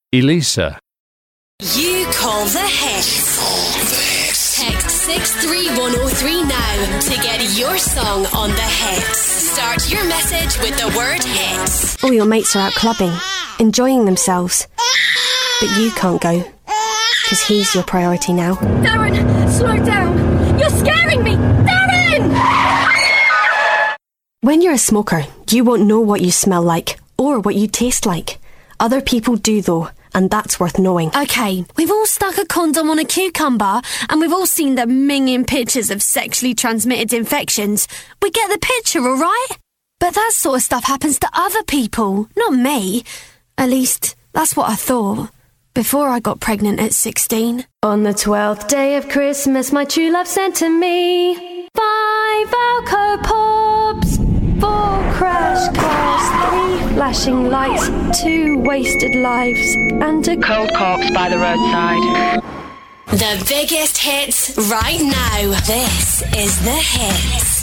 Elisa. You call the hits. Text 63103 now to get your song on the hits. Start your message with the word hits. All your mates are out clubbing, enjoying themselves. But you can't go, because he's your priority now. Darren, slow down. You're scaring me. Darren! When you're a smoker, you won't know what you smell like or what you taste like. Other people do though, and that's worth knowing. Okay, we've all stuck a condom on a cucumber and we've all seen the minging pictures of sexually transmitted infections. We get the picture, alright? But that sort of stuff happens to other people, not me. At least, that's what I thought. Before I got pregnant at 16. On the 12th day of Christmas, my true love sent to me 5 Alco Pops, 4 crash cars, 3 flashing lights, 2 wasted lives, and a cold corpse by the roadside. The biggest hits right now. This is The Hits.